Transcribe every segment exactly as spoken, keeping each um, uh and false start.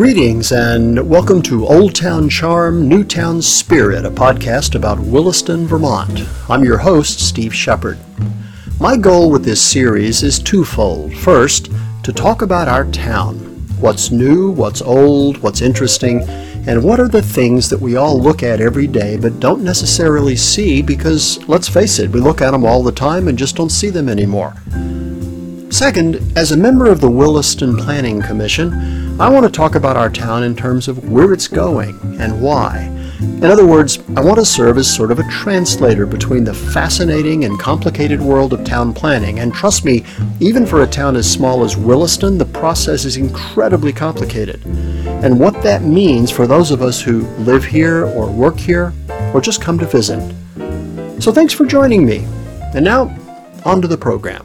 Greetings and welcome to Old Town Charm, New Town Spirit, a podcast about Williston, Vermont. I'm your host, Steve Shepard. My goal with this series is twofold. First, to talk about our town. What's new, what's old, what's interesting, and what are the things that we all look at every day but don't necessarily see because, let's face it, we look at them all the time and just don't see them anymore. Second, as a member of the Williston Planning Commission, I want to talk about our town in terms of where it's going and why. In other words, I want to serve as sort of a translator between the fascinating and complicated world of town planning. And trust me, even for a town as small as Williston, the process is incredibly complicated. And what that means for those of us who live here or work here or just come to visit. So thanks for joining me. And now, on to the program.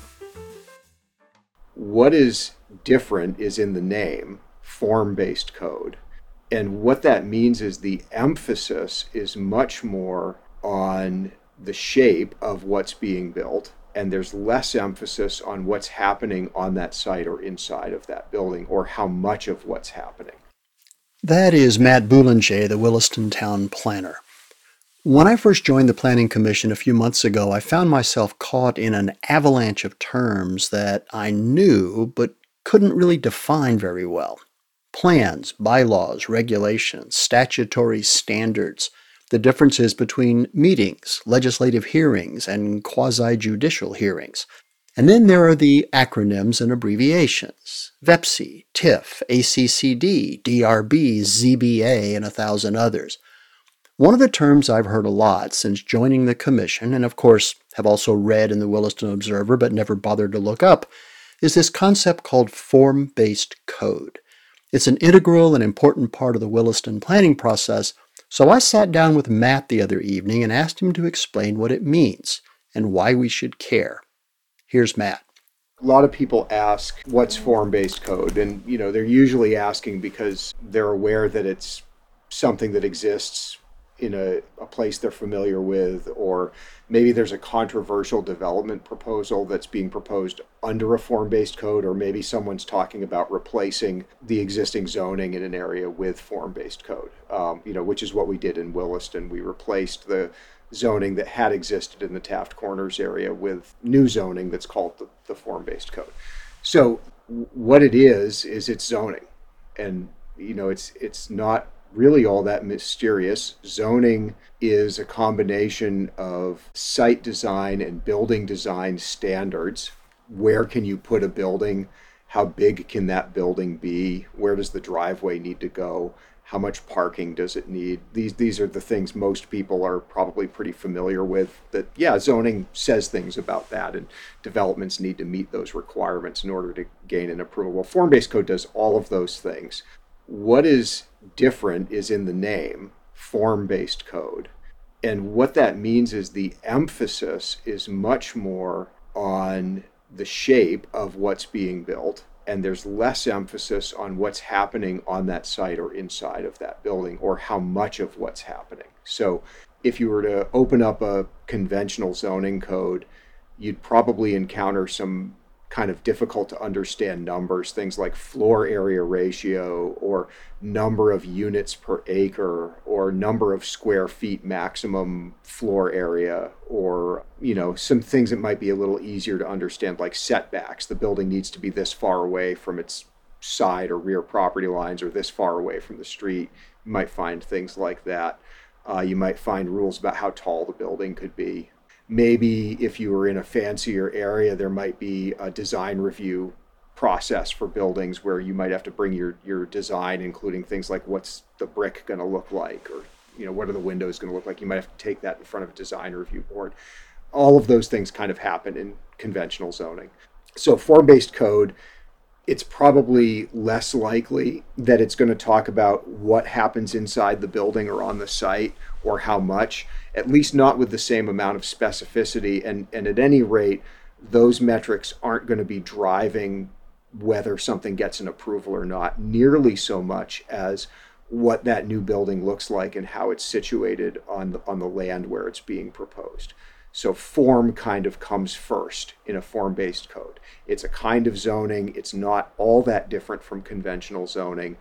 What is different is in the name, form-based code. And what that means is the emphasis is much more on the shape of what's being built, and there's less emphasis on what's happening on that site or inside of that building, or how much of what's happening. That is Matt Boulanger, the Williston Town Planner. When I first joined the Planning Commission a few months ago, I found myself caught in an avalanche of terms that I knew but couldn't really define very well. Plans, bylaws, regulations, statutory standards, the differences between meetings, legislative hearings, and quasi-judicial hearings. And then there are the acronyms and abbreviations, VEPSI, TIF, A C C D, D R B, Z B A, and a thousand others. One of the terms I've heard a lot since joining the commission, and of course have also read in the Williston Observer but never bothered to look up, is this concept called form-based code. It's an integral and important part of the Williston planning process, so I sat down with Matt the other evening and asked him to explain what it means and why we should care. Here's Matt. A lot of people ask, what's form-based code? And, you know, they're usually asking because they're aware that it's something that exists in a, a place they're familiar with, or maybe there's a controversial development proposal that's being proposed under a form-based code, or maybe someone's talking about replacing the existing zoning in an area with form-based code, um, you know, which is what we did in Williston. We replaced the zoning that had existed in the Taft Corners area with new zoning that's called the, the form-based code. So what it is, is it's zoning. And, you know, it's it's not really all that mysterious. Zoning is a combination of site design and building design standards. Where can you put a building? How big can that building be? Where does the driveway need to go? How much parking does it need? These these are the things most people are probably pretty familiar with. That, yeah, zoning says things about that, and developments need to meet those requirements in order to gain an approval. Well, form-based code does all of those things. What is different is in the name, form-based code. And what that means is the emphasis is much more on the shape of what's being built, and there's less emphasis on what's happening on that site or inside of that building, or how much of what's happening. So if you were to open up a conventional zoning code, you'd probably encounter some kind of difficult to understand numbers, things like floor area ratio, or number of units per acre, or number of square feet maximum floor area, or, you know, some things that might be a little easier to understand, like setbacks. The building needs to be this far away from its side or rear property lines, or this far away from the street. You might find things like that. Uh, you might find rules about how tall the building could be. Maybe if you were in a fancier area, there might be a design review process for buildings where you might have to bring your, your design, including things like what's the brick going to look like, or, you know, what are the windows going to look like. You might have to take that in front of a design review board. All of those things kind of happen in conventional zoning. So form-based code, it's probably less likely that it's going to talk about what happens inside the building or on the site, or how much, at least not with the same amount of specificity. And, and at any rate, those metrics aren't going to be driving whether something gets an approval or not nearly so much as what that new building looks like and how it's situated on the, on the land where it's being proposed. So form kind of comes first in a form-based code. It's a kind of zoning. It's not all that different from conventional zoning,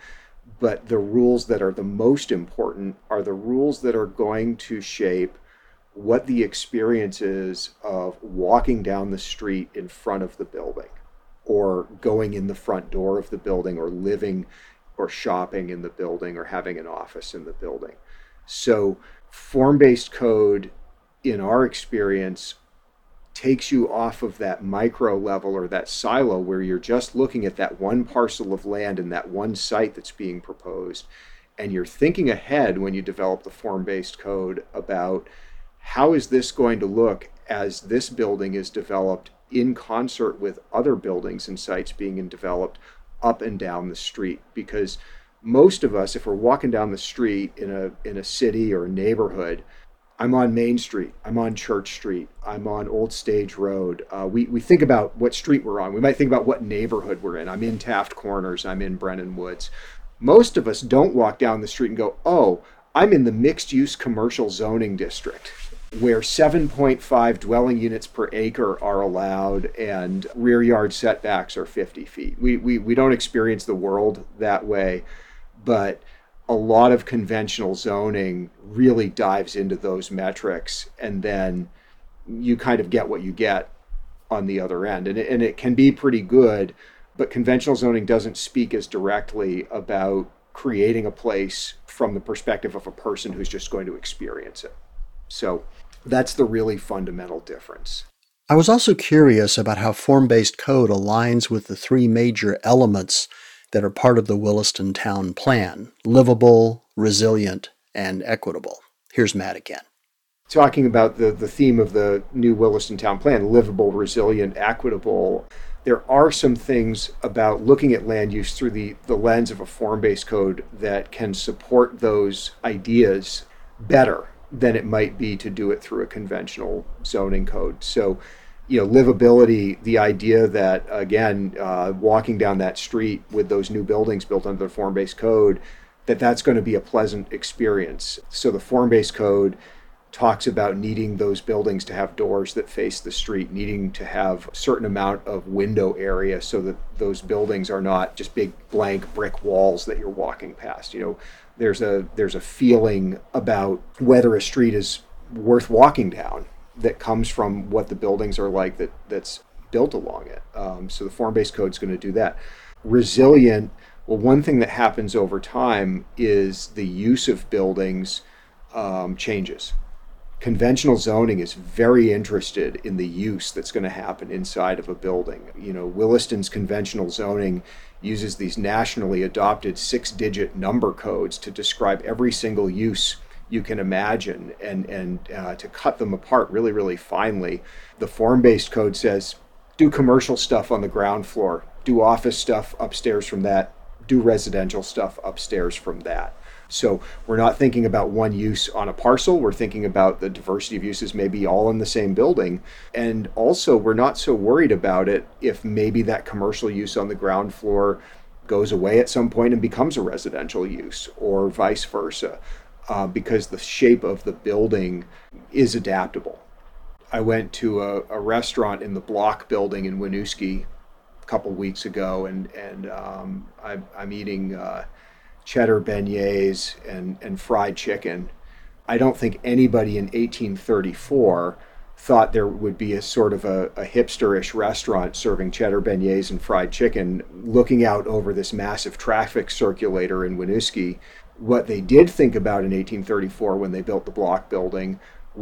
But the rules that are the most important are the rules that are going to shape what the experience is of walking down the street in front of the building, or going in the front door of the building, or living or shopping in the building, or having an office in the building. So form-based code, in our experience, takes you off of that micro level or that silo where you're just looking at that one parcel of land and that one site that's being proposed. And you're thinking ahead when you develop the form-based code about how is this going to look as this building is developed in concert with other buildings and sites being developed up and down the street. Because most of us, if we're walking down the street in a in a city or a neighborhood, I'm on Main Street, I'm on Church Street, I'm on Old Stage Road. Uh, we, we think about what street we're on. We might think about what neighborhood we're in. I'm in Taft Corners, I'm in Brennan Woods. Most of us don't walk down the street and go, oh, I'm in the mixed-use commercial zoning district, where seven point five dwelling units per acre are allowed and rear yard setbacks are fifty feet. We, we, we don't experience the world that way, but a lot of conventional zoning really dives into those metrics, and then you kind of get what you get on the other end. And it, and it can be pretty good, but conventional zoning doesn't speak as directly about creating a place from the perspective of a person who's just going to experience it. So that's the really fundamental difference. I was also curious about how form-based code aligns with the three major elements that are part of the Williston Town Plan: livable, resilient, and equitable. Here's Matt again. Talking about the, the theme of the new Williston Town Plan, livable, resilient, equitable, there are some things about looking at land use through the, the lens of a form-based code that can support those ideas better than it might be to do it through a conventional zoning code. So, you know, livability, the idea that, again, uh, walking down that street with those new buildings built under the form-based code, that that's going to be a pleasant experience. So the form-based code talks about needing those buildings to have doors that face the street, needing to have a certain amount of window area so that those buildings are not just big blank brick walls that you're walking past. You know, there's a there's a feeling about whether a street is worth walking down that comes from what the buildings are like that that's built along it. Um, so the form-based code is going to do that. Resilient, well, one thing that happens over time is the use of buildings um, changes. Conventional zoning is very interested in the use that's going to happen inside of a building. You know, Williston's conventional zoning uses these nationally adopted six-digit number codes to describe every single use you can imagine, and, and uh, to cut them apart really, really finely. The form-based code says, do commercial stuff on the ground floor, do office stuff upstairs from that, do residential stuff upstairs from that. So we're not thinking about one use on a parcel, we're thinking about the diversity of uses maybe all in the same building. And also we're not so worried about it if maybe that commercial use on the ground floor goes away at some point and becomes a residential use, or vice versa. Uh, because the shape of the building is adaptable. I went to a, a restaurant in the Block building in Winooski a couple weeks ago, and and um, I, I'm eating uh, cheddar beignets and, and fried chicken. I don't think anybody in eighteen thirty-four thought there would be a sort of a, a hipsterish restaurant serving cheddar beignets and fried chicken looking out over this massive traffic circulator in Winooski. What they did think about in eighteen thirty-four when they built the Block building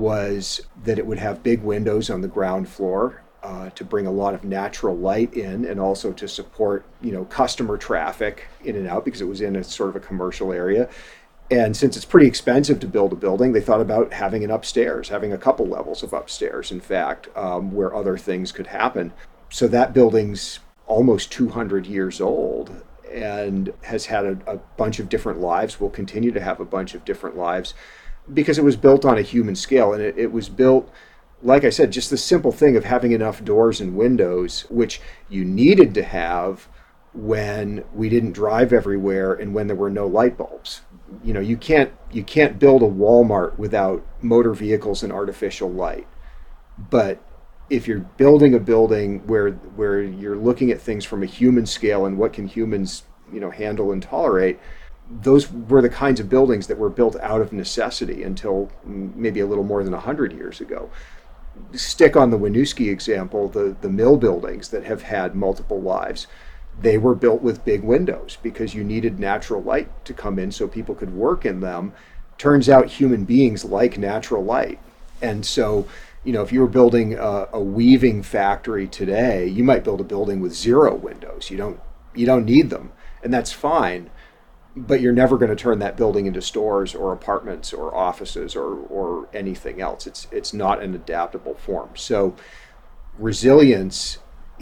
was that it would have big windows on the ground floor uh, to bring a lot of natural light in, and also to support, you know, customer traffic in and out, because it was in a sort of a commercial area. And since it's pretty expensive to build a building, they thought about having an upstairs, having a couple levels of upstairs, in fact, um, where other things could happen. So that building's almost two hundred years old and has had a, a bunch of different lives, will continue to have a bunch of different lives, because it was built on a human scale. And it, it was built, like I said, just the simple thing of having enough doors and windows, which you needed to have when we didn't drive everywhere and when there were no light bulbs. You know, you can't you can't build a Walmart without motor vehicles and artificial light. But if you're building a building where where you're looking at things from a human scale and what can humans, you know, handle and tolerate, those were the kinds of buildings that were built out of necessity until maybe a little more than one hundred years ago. Stick on the Winooski example, the, the mill buildings that have had multiple lives, they were built with big windows because you needed natural light to come in so people could work in them. Turns out human beings like natural light. And so, you know, if you were building a, a weaving factory today, you might build a building with zero windows. You don't, you don't need them, and that's fine. But you're never going to turn that building into stores or apartments or offices or, or anything else. It's it's not an adaptable form. So resilience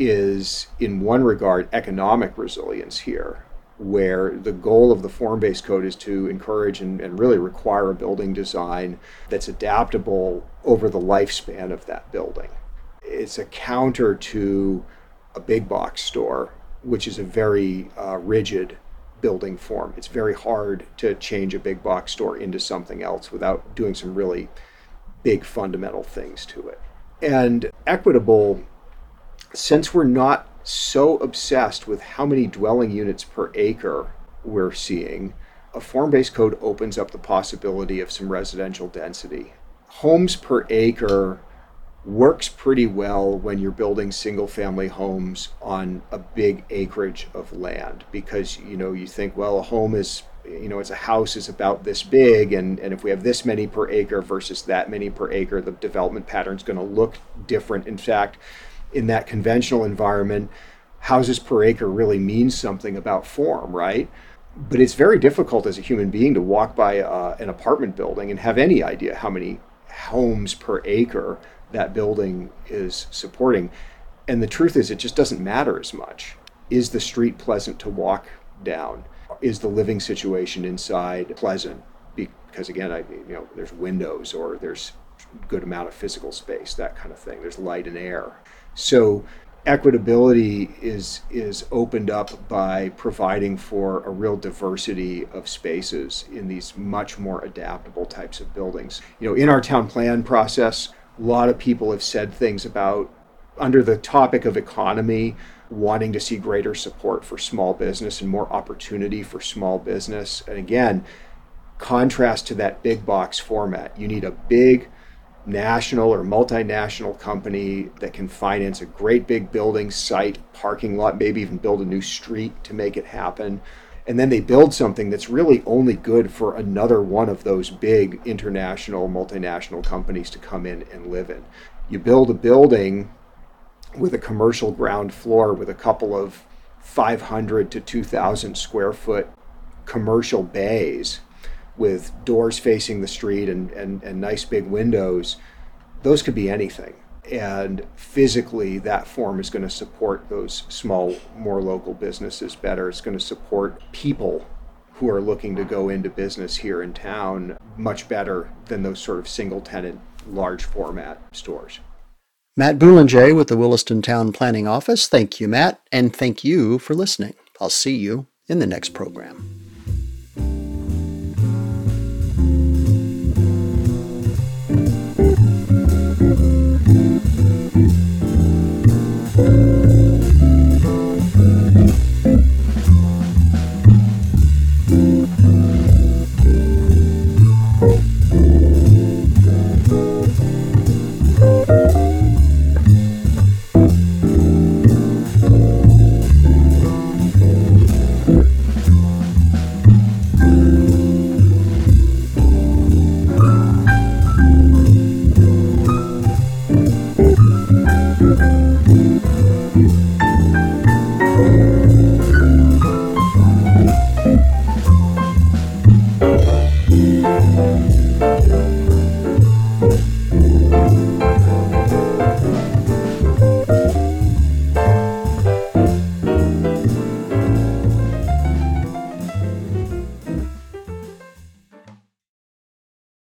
is, in one regard, economic resilience here, where the goal of the form-based code is to encourage and, and really require a building design that's adaptable over the lifespan of that building. It's a counter to a big box store, which is a very uh, rigid building form. It's very hard to change a big box store into something else without doing some really big fundamental things to it. And equitable, since we're not so obsessed with how many dwelling units per acre we're seeing, a form-based code opens up the possibility of some residential density. Homes per acre works pretty well when you're building single-family homes on a big acreage of land, because, you know, you think, well, a home is, you know, it's a house is about this big, and, and if we have this many per acre versus that many per acre, the development pattern is going to look different. In fact, in that conventional environment, houses per acre really means something about form, right? But it's very difficult as a human being to walk by uh, an apartment building and have any idea how many homes per acre that building is supporting. And the truth is, it just doesn't matter as much. Is the street pleasant to walk down? Is the living situation inside pleasant? Because again, I, you know, there's windows, or there's a good amount of physical space, that kind of thing. There's light and air. So equitability is is opened up by providing for a real diversity of spaces in these much more adaptable types of buildings. You know, in our town plan process, a lot of people have said things about, under the topic of economy, wanting to see greater support for small business and more opportunity for small business. And again, contrast to that big box format. You need a big national or multinational company that can finance a great big building site, parking lot, maybe even build a new street to make it happen. And then they build something that's really only good for another one of those big international, multinational companies to come in and live in. You build a building with a commercial ground floor with a couple of five hundred to two thousand square foot commercial bays with doors facing the street and, and, and nice big windows. Those could be anything. And physically, that form is going to support those small, more local businesses better. It's going to support people who are looking to go into business here in town much better than those sort of single-tenant, large format stores. Matt Boulanger with the Williston Town Planning Office. Thank you, Matt, and thank you for listening. I'll see you in the next program.